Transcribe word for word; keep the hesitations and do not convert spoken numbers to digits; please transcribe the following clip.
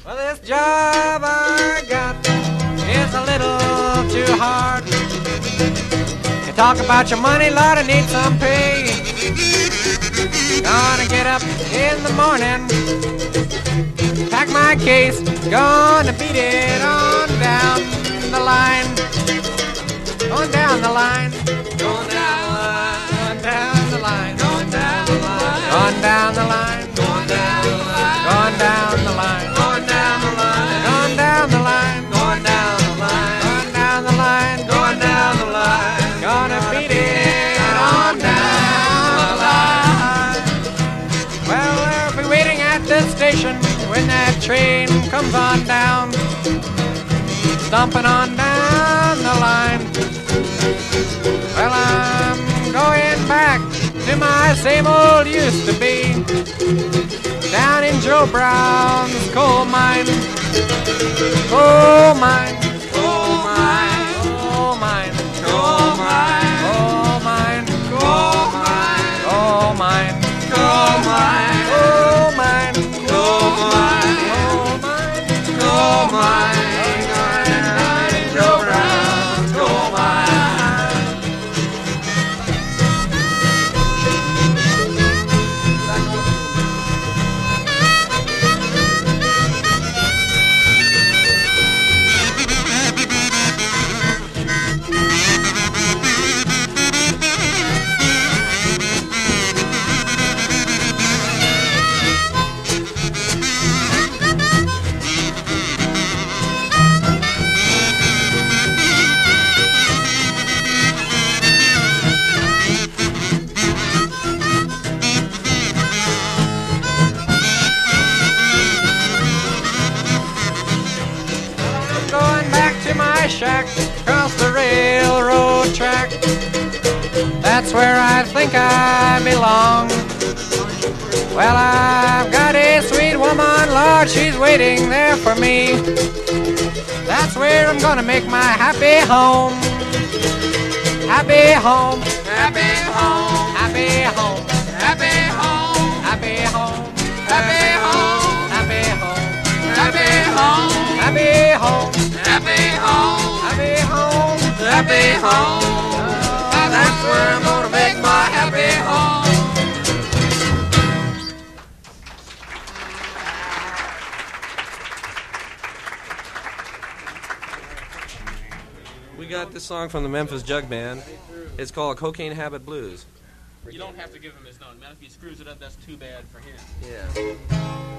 Well, this job I got is a little too hard. You talk about your money, Lord, I need some pay. Gonna get up in the morning, pack my case, gonna beat it on down the line. Going down the line, going down, going down the line, going down the line, going down the line, going down the line, going down the line, going down the line, going down the line, going down the line, going down the line, going down the line, gonna beat it on down the line. Well, we'll be waiting at the station when that train comes on down, stomping on down the line. Well, I'm going back to my same old used to be, down in Joe Brown's coal mine. Coal mine, coal mine, coal mine, coal mine, coal mine, coal mine, coal mine, coal mine, coal mine, coal mine, coal mine, coal mine, down in Joe Brown's coal mine. Shack across the railroad track. That's where I think I belong. Well, I've got a sweet woman, Lord, she's waiting there for me. That's where I'm gonna make my happy home. Happy home, happy home, happy home, happy home, happy home, happy home, happy home, happy home, happy home, happy home, happy home, happy home. That's where I'm gonna make my happy home. We got this song from the Memphis Jug Band. It's called Cocaine Habit Blues. You don't have to give him his own. Man, if he screws it up, that's too bad for him. Yeah.